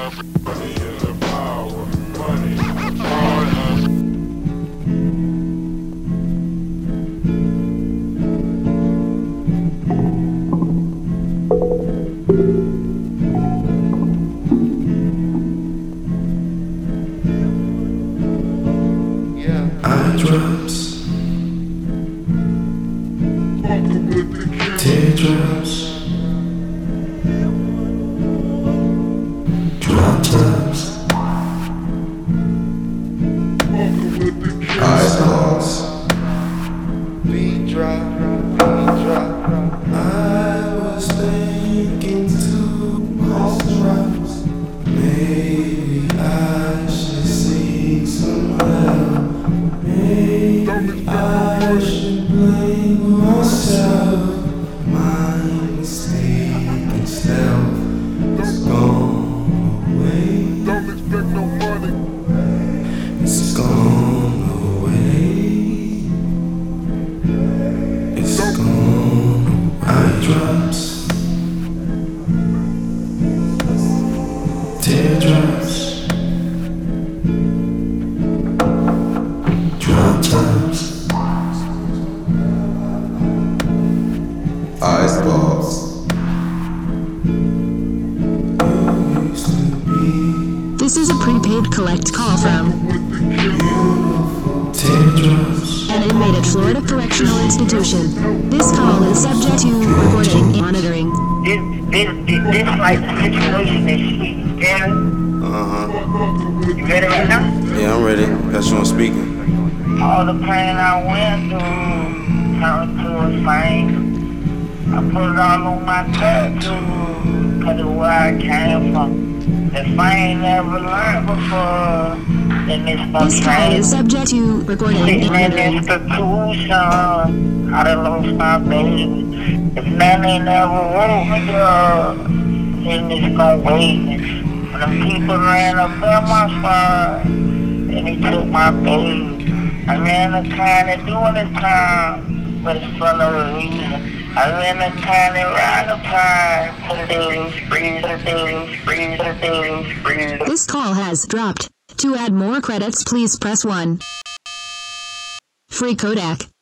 Money is the power. Money, power. Eye drops, teardrops, drop tops, eyeballs, beat drop. I was thinking to myself, maybe I should seek some help. Maybe I should blame myself. My mistake and stealth is gone away. Don't expect no money. It's gone away. It's gone. Eye drops, teardrops, drop tops, eyeballs. You used to be This is a prepaid collect call from teardrops. an inmate at Florida Correctional Institution. This call is subject to recording and monitoring. This like situation is shit, Gary. You ready right now? Yeah, I'm ready. Got you on speaking. All the pain I went through turned to a fame. I put it all on my tattoo, cause it's where I came from. If I ain't never learned before, then it's no This call is subject to recording and sitting in monitoring. institution, I done lost my baby. If man ain't never woke me up, then it's gon' wait me. When them people ran up on my spine, then he took my baby. I ran the time to doing the time, but it's for no reason. I ran the time to ride the time, put it in freeze, put it in freeze. This call has dropped. To add more credits, please press 1. Free Kodak.